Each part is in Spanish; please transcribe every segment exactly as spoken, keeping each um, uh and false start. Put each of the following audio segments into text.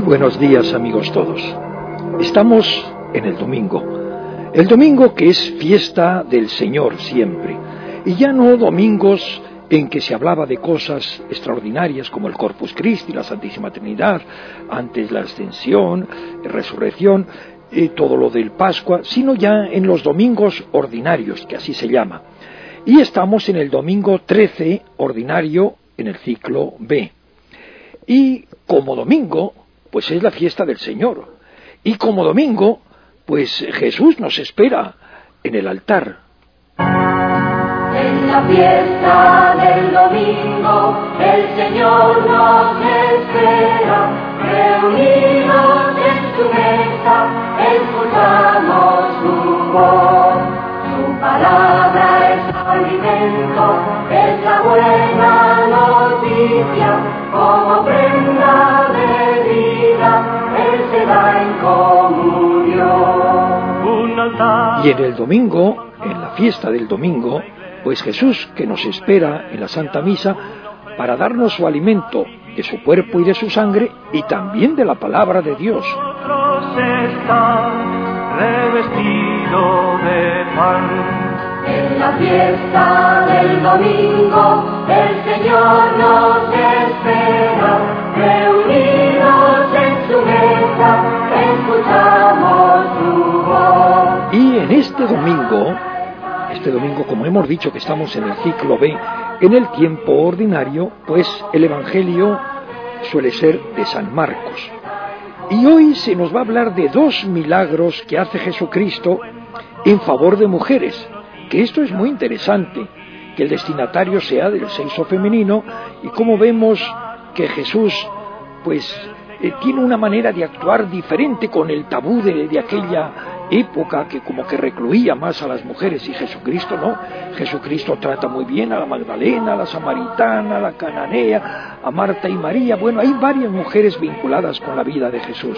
buenos días, amigos todos. Estamos en el domingo, el domingo que es fiesta del Señor siempre, y ya no domingos en que se hablaba de cosas extraordinarias como el Corpus Christi, la Santísima Trinidad, antes la Ascensión, la Resurrección, eh, todo lo del Pascua, sino ya en los domingos ordinarios, que así se llama. Y estamos en el domingo trece ordinario en el ciclo B. Y como domingo, pues es la fiesta del Señor. Y como domingo, pues Jesús nos espera en el altar. En la fiesta del domingo, el Señor nos espera, reunidos en su mesa, escuchamos su voz. Su palabra es alimento, es la buena noticia, como prenda de vida, Él se da en comunión. Un altar. Y en el domingo, en la fiesta del domingo, pues Jesús que nos espera en la Santa Misa para darnos su alimento, de su cuerpo y de su sangre, y también de la palabra de Dios. Está revestido de pan. En la fiesta del domingo, el Señor nos espera, reunidos en su mesa, escuchamos su voz. Y en este domingo, este domingo, como hemos dicho que estamos en el ciclo B, en el tiempo ordinario, pues el Evangelio suele ser de San Marcos. Y hoy se nos va a hablar de dos milagros que hace Jesucristo en favor de mujeres, que esto es muy interesante, que el destinatario sea del sexo femenino, y como vemos que Jesús pues eh, tiene una manera de actuar diferente con el tabú de, de aquella época que como que recluía más a las mujeres, y Jesucristo no. Jesucristo trata muy bien a la Magdalena, a la Samaritana, a la Cananea, a Marta y María. Bueno, hay varias mujeres vinculadas con la vida de Jesús.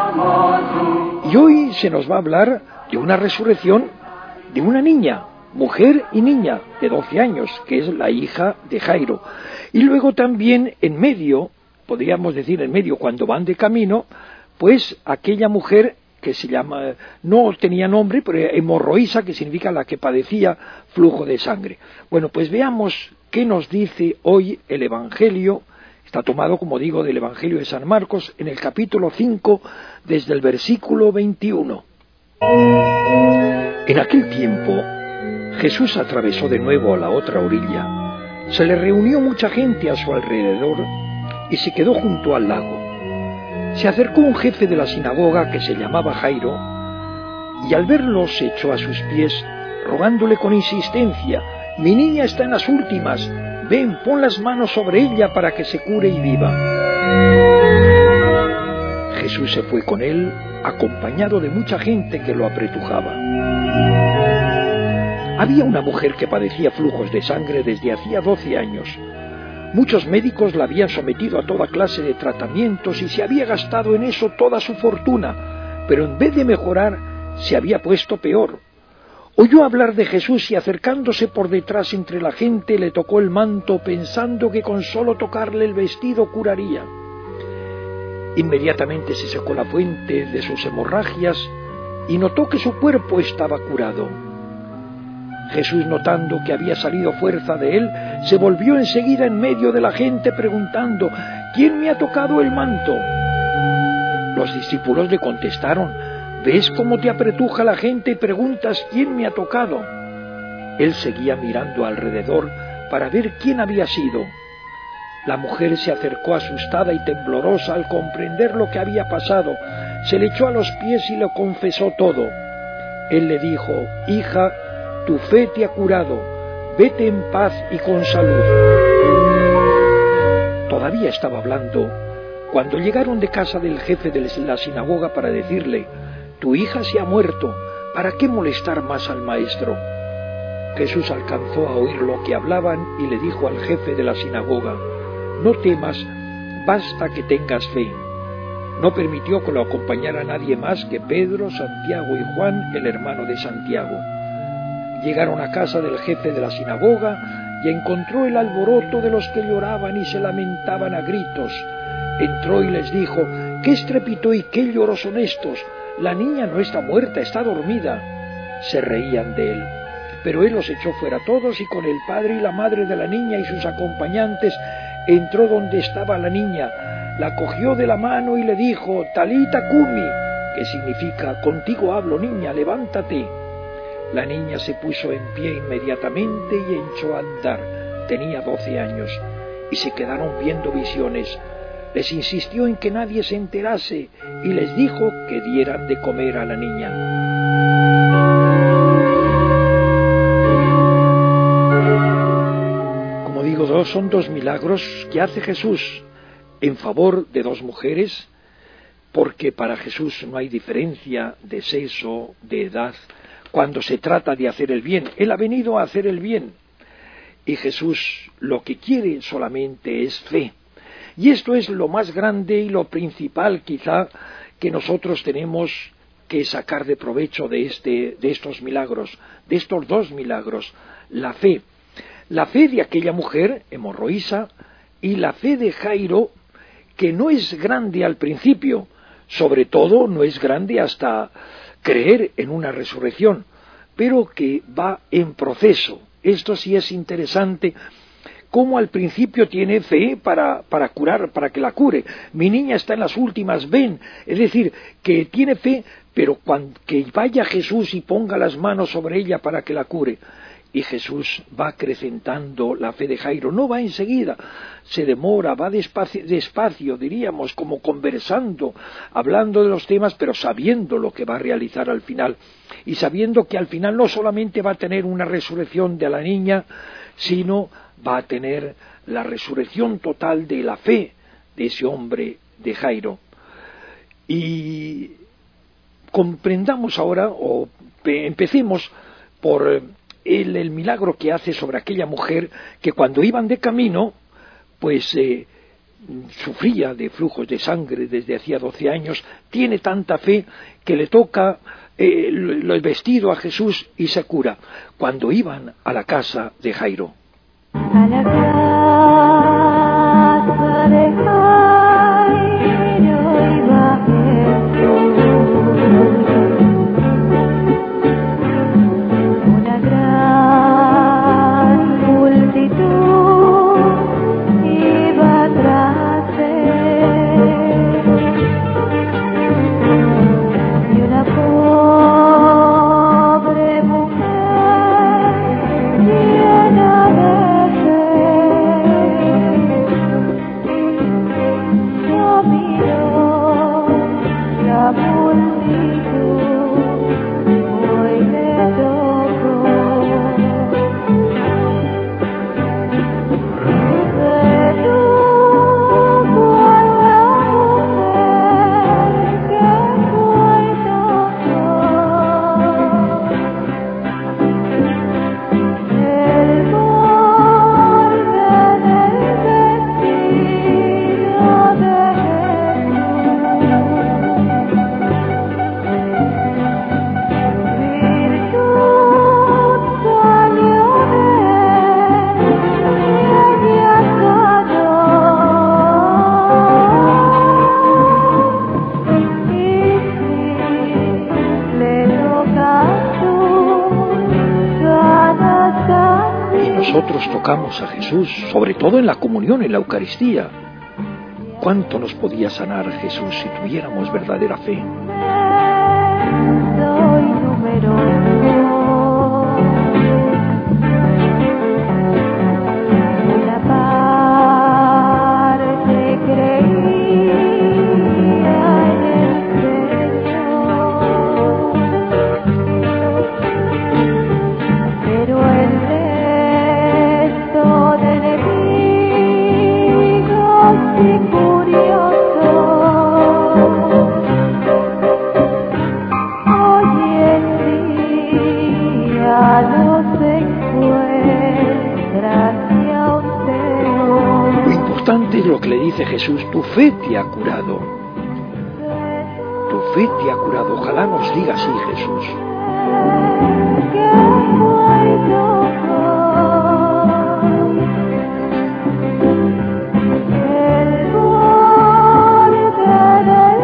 Y hoy se nos va a hablar de una resurrección de una niña, mujer y niña de doce años, que es la hija de Jairo. Y luego también en medio, podríamos decir en medio cuando van de camino, pues aquella mujer que se llama, no tenía nombre, pero hemorroísa, que significa la que padecía flujo de sangre. Bueno, pues veamos qué nos dice hoy el Evangelio. Está tomado, como digo, del Evangelio de San Marcos, en el capítulo cinco, desde el versículo veintiuno. En aquel tiempo, Jesús atravesó de nuevo a la otra orilla. Se le reunió mucha gente a su alrededor y se quedó junto al lago. Se acercó un jefe de la sinagoga que se llamaba Jairo, y al verlo se echó a sus pies, rogándole con insistencia: «Mi niña está en las últimas, ven, pon las manos sobre ella para que se cure y viva». Jesús se fue con él, acompañado de mucha gente que lo apretujaba. Había una mujer que padecía flujos de sangre desde hacía doce años. Muchos médicos la habían sometido a toda clase de tratamientos y se había gastado en eso toda su fortuna, pero en vez de mejorar, se había puesto peor. Oyó hablar de Jesús y acercándose por detrás entre la gente le tocó el manto pensando que con solo tocarle el vestido curaría. Inmediatamente se secó la fuente de sus hemorragias y notó que su cuerpo estaba curado. Jesús, notando que había salido fuerza de él, se volvió enseguida en medio de la gente preguntando: «¿Quién me ha tocado el manto?». Los discípulos le contestaron: «¿Ves cómo te apretuja la gente y preguntas quién me ha tocado?». Él seguía mirando alrededor para ver quién había sido. La mujer se acercó asustada y temblorosa al comprender lo que había pasado. Se le echó a los pies y le confesó todo. Él le dijo: «Hija, tu fe te ha curado, vete en paz y con salud». Todavía estaba hablando cuando llegaron de casa del jefe de la sinagoga para decirle: «Tu hija se ha muerto, ¿para qué molestar más al maestro?». Jesús alcanzó a oír lo que hablaban y le dijo al jefe de la sinagoga: «No temas, basta que tengas fe». No permitió que lo acompañara nadie más que Pedro, Santiago y Juan, el hermano de Santiago. Llegaron a casa del jefe de la sinagoga y encontró el alboroto de los que lloraban y se lamentaban a gritos. Entró y les dijo: ¿Qué estrépito y qué lloros son estos? La niña no está muerta, está dormida. Se reían de él. Pero él los echó fuera a todos y con el padre y la madre de la niña y sus acompañantes entró donde estaba la niña, la cogió de la mano y le dijo, Talita Cumi, que significa, contigo hablo niña, levántate. La niña se puso en pie inmediatamente y echó a andar. Tenía doce años y se quedaron viendo visiones. Les insistió en que nadie se enterase y les dijo que dieran de comer a la niña. Como digo, dos, son dos milagros que hace Jesús en favor de dos mujeres, porque para Jesús no hay diferencia de sexo, de edad, cuando se trata de hacer el bien. Él ha venido a hacer el bien y Jesús lo que quiere solamente es fe. Y esto es lo más grande y lo principal quizá que nosotros tenemos que sacar de provecho de, este, de estos milagros, de estos dos milagros, la fe. La fe de aquella mujer hemorroísa y la fe de Jairo, que no es grande al principio, sobre todo no es grande hasta creer en una resurrección, pero que va en proceso. Esto sí es interesante, cómo al principio tiene fe para, para curar, para que la cure. Mi niña está en las últimas, ven. Es decir, que tiene fe, pero cuando, que vaya Jesús y ponga las manos sobre ella para que la cure. Y Jesús va acrecentando la fe de Jairo, no va enseguida, se demora, va despacio, despacio, diríamos, como conversando, hablando de los temas, pero sabiendo lo que va a realizar al final, y sabiendo que al final no solamente va a tener una resurrección de la niña, sino va a tener la resurrección total de la fe de ese hombre de Jairo. Y comprendamos ahora, o empecemos por El, el milagro que hace sobre aquella mujer que cuando iban de camino, pues eh, sufría de flujos de sangre desde hacía doce años, tiene tanta fe que le toca eh, el vestido a Jesús y se cura, cuando iban a la casa de Jairo. A la casa de Jairo iba Jesús. Nosotros tocamos a Jesús, sobre todo en la comunión, en la Eucaristía. ¿Cuánto nos podía sanar Jesús si tuviéramos verdadera fe? Lo que le dice Jesús, tu fe te ha curado, tu fe te ha curado, ojalá nos diga así Jesús. El borde del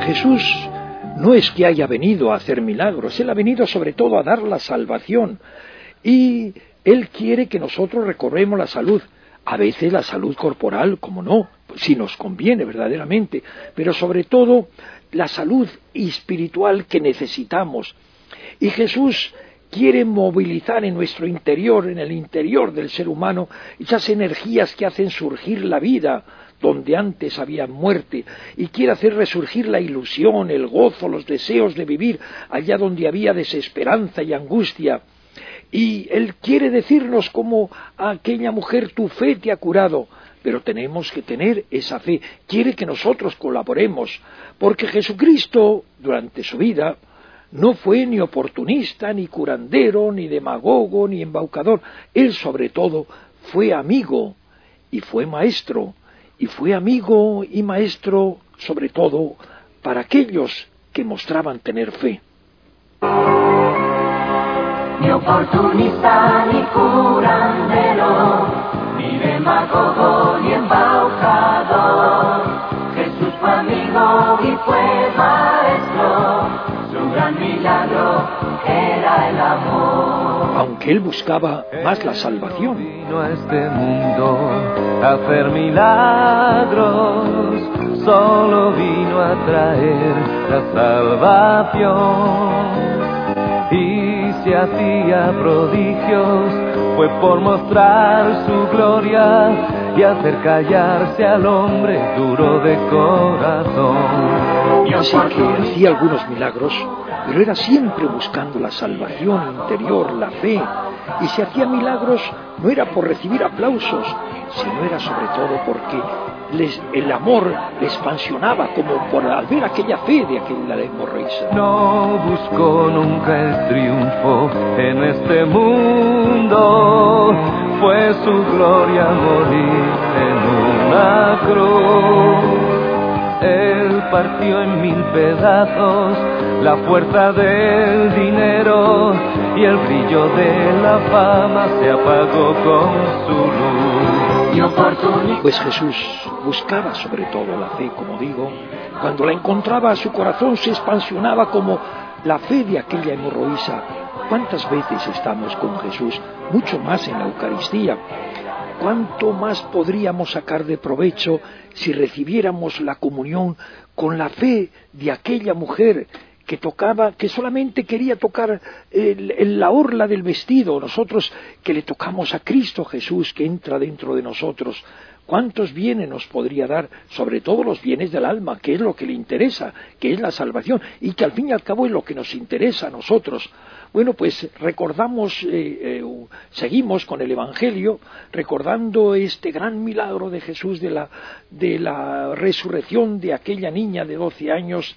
Jesús no es que haya venido a hacer milagros, Él ha venido sobre todo a dar la salvación. Y Él quiere que nosotros recobremos la salud. A veces la salud corporal, como no, si nos conviene verdaderamente, pero sobre todo la salud espiritual que necesitamos. Y Jesús quiere movilizar en nuestro interior, en el interior del ser humano, esas energías que hacen surgir la vida donde antes había muerte, y quiere hacer resurgir la ilusión, el gozo, los deseos de vivir allá donde había desesperanza y angustia. Y Él quiere decirnos como a aquella mujer, tu fe te ha curado, pero tenemos que tener esa fe. Quiere que nosotros colaboremos, porque Jesucristo, durante su vida, no fue ni oportunista, ni curandero, ni demagogo, ni embaucador. Él, sobre todo, fue amigo y fue maestro, y fue amigo y maestro, sobre todo, para aquellos que mostraban tener fe. Ni oportunista, ni curandero, ni demagogo, ni embaucador. Jesús fue amigo y fue maestro, su gran milagro era el amor. Aunque Él buscaba más la salvación. Vino a este mundo a hacer milagros, solo vino a traer la salvación. Y se hacía prodigios, fue por mostrar su gloria y hacer callarse al hombre duro de corazón. Así que hacía algunos milagros, pero era siempre buscando la salvación interior, la fe, y si hacía milagros no era por recibir aplausos, sino era sobre todo porque les, el amor le expansionaba, como por al ver aquella fe de aquella hemorroísa. No buscó nunca el triunfo en este mundo, fue su gloria morir en una cruz. Él partió en mil pedazos la fuerza del dinero y el brillo de la fama se apagó con su luz. Pues Jesús buscaba sobre todo la fe, como digo. Cuando la encontraba, su corazón se expansionaba como la fe de aquella hemorroísa. ¿Cuántas veces estamos con Jesús? Mucho más en la Eucaristía. ¿Cuánto más podríamos sacar de provecho si recibiéramos la comunión con la fe de aquella mujer que tocaba, que solamente quería tocar el, el, la orla del vestido, nosotros que le tocamos a Cristo Jesús que entra dentro de nosotros? ¿Cuántos bienes nos podría dar? Sobre todo los bienes del alma, que es lo que le interesa, que es la salvación, y que al fin y al cabo es lo que nos interesa a nosotros. Bueno, pues recordamos, eh, eh, seguimos con el Evangelio, recordando este gran milagro de Jesús de la, de la resurrección de aquella niña de doce años,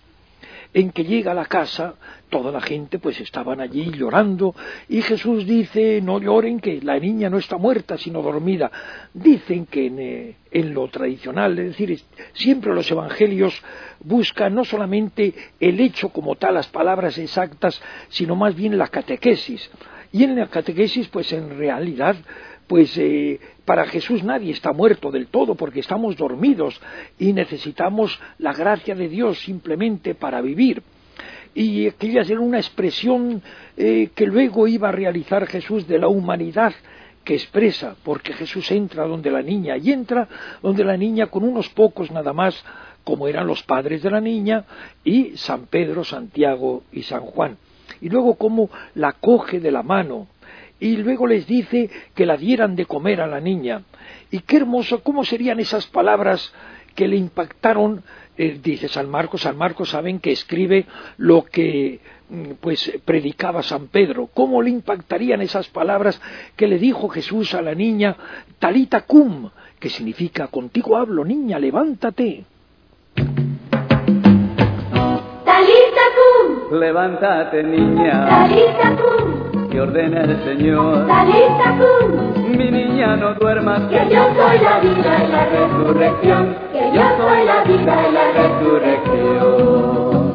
en que llega a la casa, toda la gente pues estaban allí llorando, y Jesús dice, no lloren, que la niña no está muerta, sino dormida. Dicen que en, eh, en lo tradicional, es decir, siempre los evangelios buscan no solamente el hecho como tal, las palabras exactas, sino más bien la catequesis. Y en la catequesis, pues en realidad, pues eh, para Jesús nadie está muerto del todo, porque estamos dormidos y necesitamos la gracia de Dios simplemente para vivir. Y aquella era una expresión eh, que luego iba a realizar Jesús de la humanidad que expresa, porque Jesús entra donde la niña, y entra donde la niña con unos pocos nada más, como eran los padres de la niña, y San Pedro, Santiago y San Juan. Y luego cómo la coge de la mano, y luego les dice que la dieran de comer a la niña. Y qué hermoso, cómo serían esas palabras que le impactaron, eh, dice San Marcos. San Marcos saben que escribe lo que pues predicaba San Pedro. ¿Cómo le impactarían esas palabras que le dijo Jesús a la niña, Talita cum, que significa, contigo hablo, niña, levántate? Talita cum, Levántate, niña, Talita cum, que ordena el Señor. Talita cum, Mi niña, no duermas, que yo soy la vida y la resurrección, que yo soy la vida y la resurrección.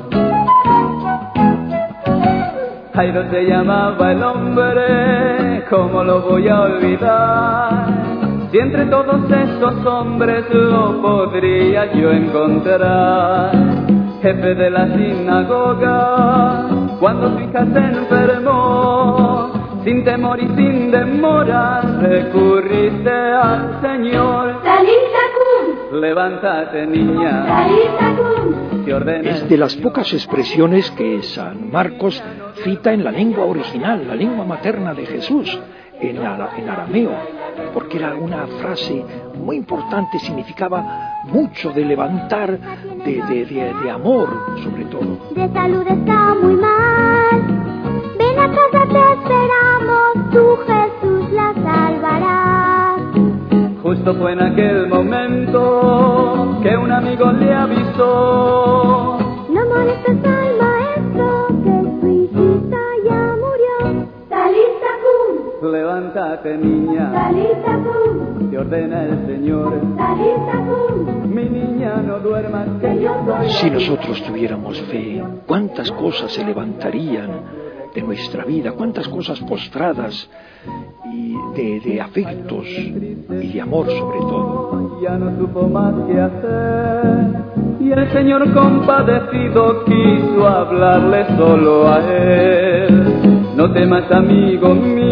Jairo se llamaba el hombre, ¿cómo lo voy a olvidar? Si entre todos estos hombres lo podría yo encontrar. jefe de la sinagoga, cuando su hija se enfermó, sin temor y sin demora, recurriste al Señor. Talita cum, Levántate, niña, Talita cum. te ordena. Es de las pocas expresiones que San Marcos cita en la lengua original, la lengua materna de Jesús, en, ara- en arameo, porque era una frase muy importante, significaba mucho de levantar, de, de, de, de amor sobre todo. De salud está muy mal. Ven a casa, te esperamos. Tú, Jesús, la salvarás. Justo fue en aquel momento que un amigo le avisó. No molestes al maestro, que su hijita ya murió. Talita cum, Levántate, niña, Talita cum, te ordena el Señor. Talita cum. Mi niña, no duermas, que yo soy. Si nosotros tuviéramos fe, cuántas cosas se levantarían de nuestra vida, cuántas cosas postradas y de, de afectos y de amor sobre todo. Ya no supo más que hacer, y el Señor compadecido quiso hablarle solo a él. No temas, amigo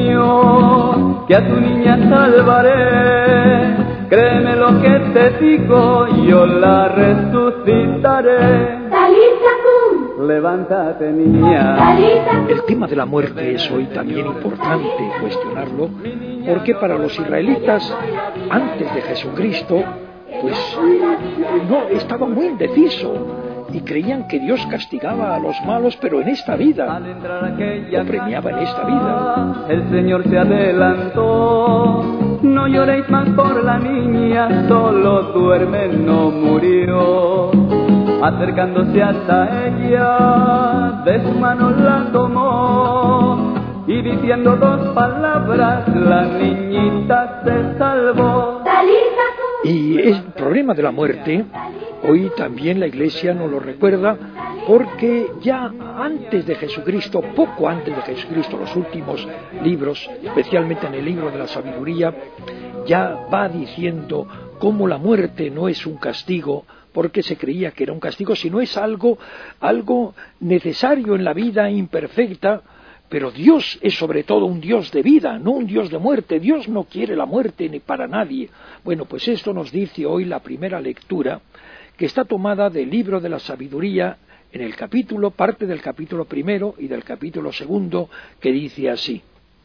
mío, que a tu niña salvaré. Créeme lo que te digo, yo la resucitaré. Talita cum, Levántate, niña. Talita cum. El tema de la muerte es hoy también importante cuestionarlo, porque para los israelitas, antes de Jesucristo, pues no, estaba muy indeciso y creían que Dios castigaba a los malos, pero en esta vida, Al entrar aquella lo premiaba en esta vida. el Señor se adelantó. No lloréis más por la niña, solo duerme, no murió. Acercándose hasta ella, de su mano la tomó, y diciendo dos palabras, la niñita se salvó. Talita cum, Y el problema de la muerte, hoy también la Iglesia nos lo recuerda, porque ya antes de Jesucristo, poco antes de Jesucristo, los últimos libros, especialmente en el libro de la sabiduría, ya va diciendo cómo la muerte no es un castigo, porque se creía que era un castigo, sino es algo, algo necesario en la vida imperfecta. Pero Dios es sobre todo un Dios de vida, no un Dios de muerte. Dios no quiere la muerte ni para nadie. Bueno, pues esto nos dice hoy la primera lectura, que está tomada del libro de la sabiduría, en el capítulo, parte del capítulo primero y del capítulo segundo, que dice así: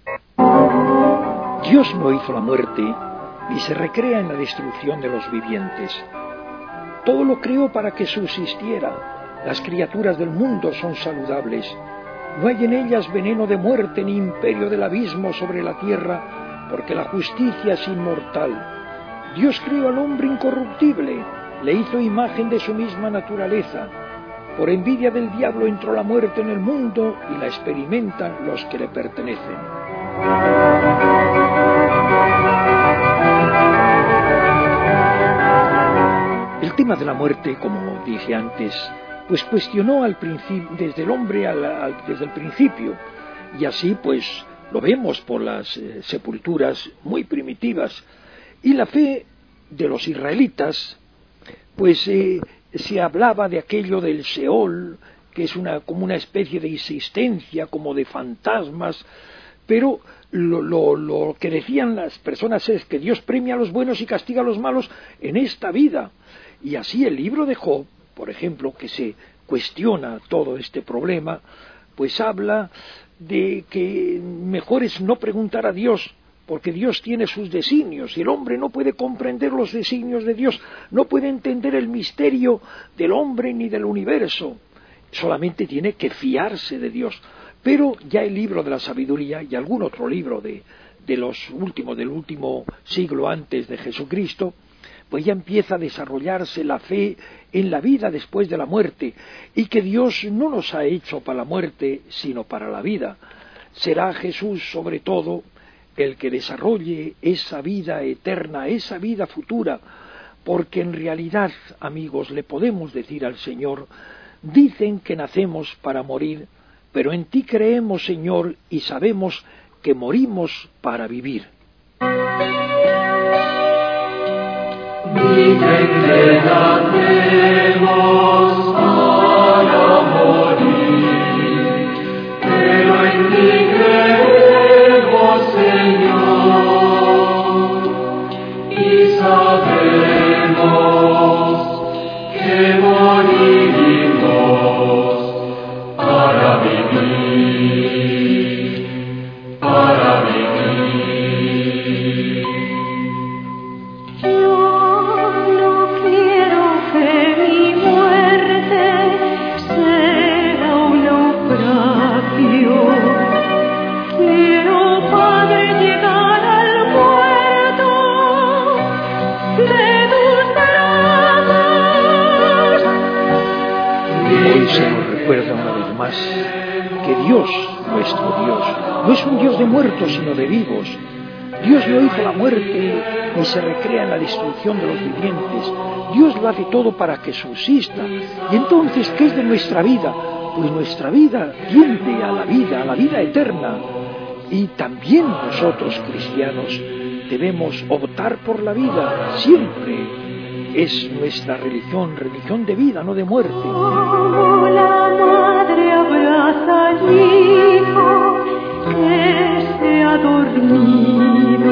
Dios no hizo la muerte, ni se recrea en la destrucción de los vivientes. Todo lo creó para que subsistiera. Las criaturas del mundo son saludables. No hay en ellas veneno de muerte ni imperio del abismo sobre la tierra, porque la justicia es inmortal. Dios creó al hombre incorruptible, le hizo imagen de su misma naturaleza. Por envidia del diablo entró la muerte en el mundo y la experimentan los que le pertenecen. El tema de la muerte, como dije antes, pues cuestionó al principio, desde el hombre al, al, desde el principio, y así pues lo vemos por las eh, sepulturas muy primitivas. Y la fe de los israelitas, pues eh, se hablaba de aquello del Seol, que es una, como una especie de existencia, como de fantasmas, pero lo, lo, lo que decían las personas es que Dios premia a los buenos y castiga a los malos en esta vida. Y así el libro de Job, por ejemplo, que se cuestiona todo este problema, pues habla de que mejor es no preguntar a Dios, porque Dios tiene sus designios y el hombre no puede comprender los designios de Dios, no puede entender el misterio del hombre ni del universo, solamente tiene que fiarse de Dios. Pero ya el libro de la sabiduría y algún otro libro de, de los últimos, del último siglo antes de Jesucristo, pues ya empieza a desarrollarse la fe en la vida después de la muerte, y que Dios no nos ha hecho para la muerte, sino para la vida. Será Jesús, sobre todo, el que desarrolle esa vida eterna, esa vida futura, porque en realidad, amigos, le podemos decir al Señor: dicen que nacemos para morir, pero en ti creemos, Señor, y sabemos que morimos para vivir. Dicen que nacemos para se nos recuerda una vez más que Dios, nuestro Dios, no es un Dios de muertos sino de vivos. Dios no hizo la muerte ni se recrea en la destrucción de los vivientes. Dios lo hace todo para que subsista. Y entonces, ¿qué es de nuestra vida? Pues nuestra vida tiende a la vida, a la vida eterna. Y también nosotros, cristianos, debemos optar por la vida siempre. Es nuestra religión, religión de vida, no de muerte. Como la madre abraza al hijo que se ha dormido,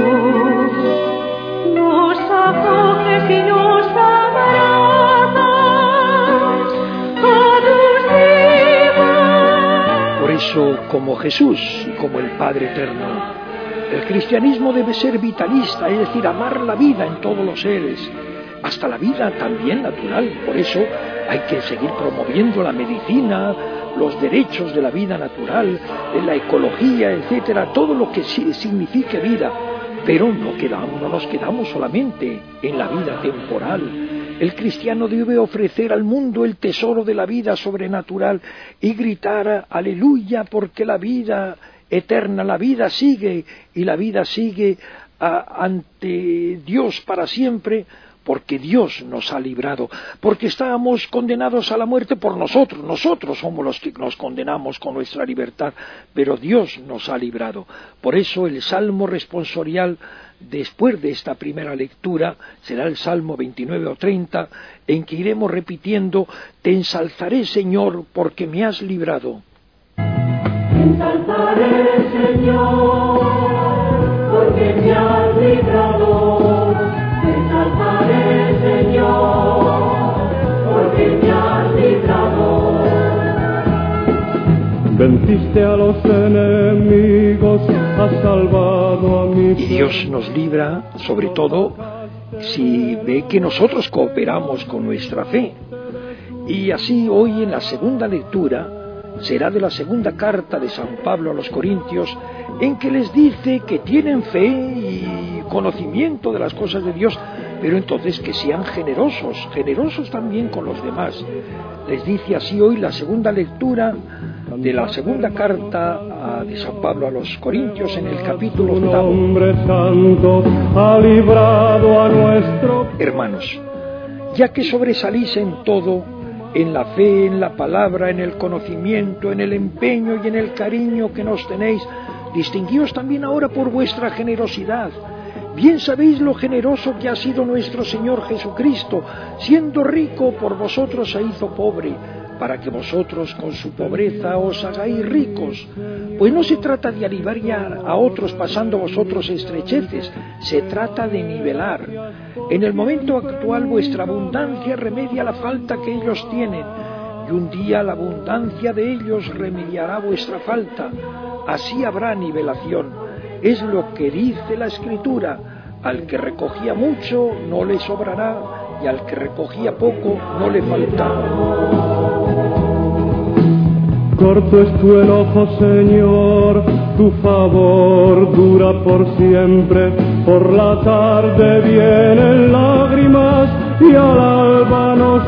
nos acoges y nos abrazas a tus hijos. Por eso, como Jesús y como el Padre Eterno, el cristianismo debe ser vitalista, es decir, amar la vida en todos los seres, hasta la vida también natural. Por eso hay que seguir promoviendo la medicina, los derechos de la vida natural, la ecología, etcétera, todo lo que signifique vida. Pero no, quedamos, no nos quedamos solamente en la vida temporal. El cristiano debe ofrecer al mundo el tesoro de la vida sobrenatural y gritar aleluya, porque la vida eterna, la vida sigue y la vida sigue a, ante Dios para siempre, porque Dios nos ha librado, porque estábamos condenados a la muerte por nosotros, nosotros somos los que nos condenamos con nuestra libertad, pero Dios nos ha librado. Por eso el Salmo responsorial, después de esta primera lectura, será el Salmo veintinueve o treinta, en que iremos repitiendo: te ensalzaré, Señor, porque me has librado. Te ensalzaré, Señor, porque me has librado. Te ensalzaré, Señor, porque me has librado. Venciste a los enemigos, has salvado a mi... Y Dios nos libra, sobre todo, si ve que nosotros cooperamos con nuestra fe. Y así hoy en la segunda lectura será de la segunda carta de San Pablo a los Corintios, en que les dice que tienen fe y conocimiento de las cosas de Dios, pero entonces que sean generosos, generosos también con los demás. Les dice así hoy la segunda lectura de la segunda carta de San Pablo a los Corintios, en el capítulo octavo. Hermanos, ya que sobresalís en todo, en la fe, en la palabra, en el conocimiento, en el empeño y en el cariño que nos tenéis, distinguíos también ahora por vuestra generosidad. Bien sabéis lo generoso que ha sido nuestro Señor Jesucristo, siendo rico por vosotros se hizo pobre, para que vosotros con su pobreza os hagáis ricos. Pues no se trata de aliviar a otros pasando vosotros estrecheces, se trata de nivelar. En el momento actual vuestra abundancia remedia la falta que ellos tienen, y un día la abundancia de ellos remediará vuestra falta. Así habrá nivelación. Es lo que dice la Escritura: al que recogía mucho no le sobrará, y al que recogía poco no le faltará. Corto es tu enojo, Señor, tu favor dura por siempre. Por la tarde vienen lágrimas y al alba nos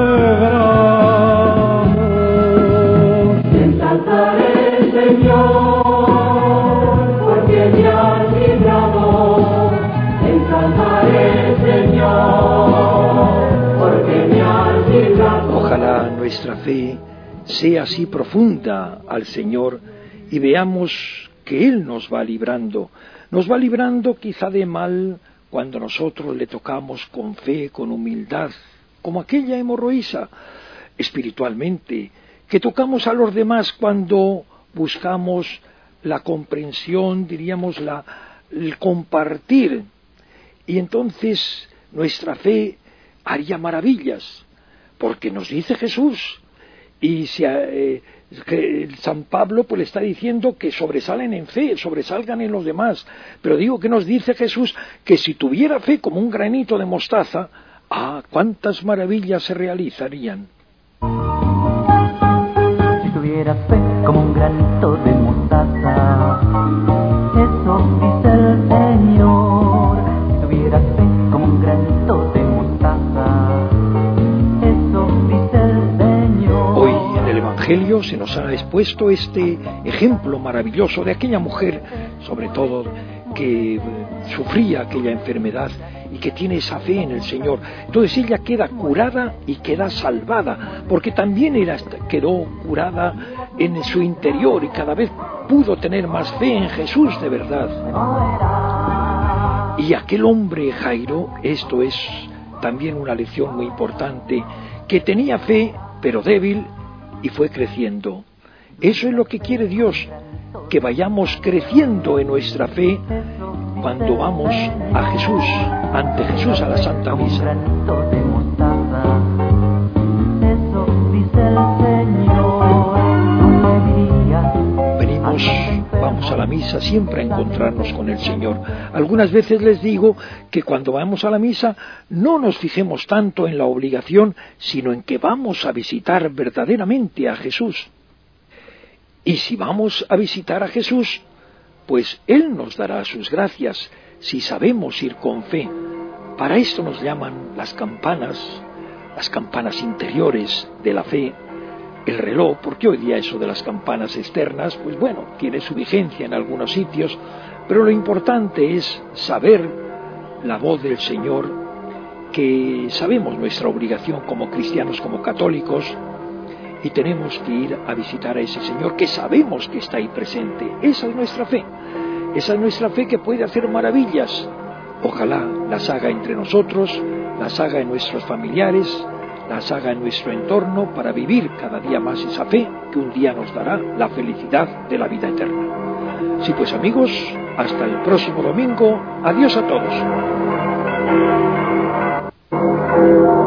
alegramos. Te ensalzaré, Señor, porque me has librado. Te ensalzaré, Señor, porque me has librado. Ojalá nuestra fe sea así profunda al Señor y veamos que Él nos va librando, nos va librando quizá de mal cuando nosotros le tocamos con fe, con humildad, como aquella hemorroísa, espiritualmente, que tocamos a los demás cuando buscamos la comprensión, diríamos la, el compartir, y entonces nuestra fe haría maravillas, porque nos dice Jesús. Y si, eh, que San Pablo pues le está diciendo que sobresalen en fe, sobresalgan en los demás. Pero digo que nos dice Jesús que si tuviera fe como un granito de mostaza, ¡ah, cuántas maravillas se realizarían! Si tuvieras fe como un granito de mostaza, eso dice el Señor. Si tuvieras fe como un granito de mostaza, eso dice el Señor. Hoy en Evangelio se nos ha expuesto este ejemplo maravilloso de aquella mujer, sobre todo, que sufría aquella enfermedad y que tiene esa fe en el Señor. Entonces ella queda curada y queda salvada, porque también era, quedó curada en su interior y cada vez pudo tener más fe en Jesús de verdad. Y aquel hombre Jairo, esto es también una lección muy importante, que tenía fe pero débil y fue creciendo. Eso es lo que quiere Dios, que vayamos creciendo en nuestra fe cuando vamos a Jesús, ante Jesús a la Santa Misa. Venimos, vamos a la misa siempre a encontrarnos con el Señor. Algunas veces les digo que cuando vamos a la misa no nos fijemos tanto en la obligación, sino en que vamos a visitar verdaderamente a Jesús. Y si vamos a visitar a Jesús, pues Él nos dará sus gracias si sabemos ir con fe. Para esto nos llaman las campanas, las campanas interiores de la fe, el reloj, porque hoy día eso de las campanas externas, pues bueno, tiene su vigencia en algunos sitios, pero lo importante es saber la voz del Señor, que sabemos nuestra obligación como cristianos, como católicos, y tenemos que ir a visitar a ese Señor que sabemos que está ahí presente. Esa es nuestra fe, esa es nuestra fe que puede hacer maravillas. Ojalá las haga entre nosotros, las haga en nuestros familiares, las haga en nuestro entorno para vivir cada día más esa fe que un día nos dará la felicidad de la vida eterna. Sí, pues amigos, hasta el próximo domingo. Adiós a todos.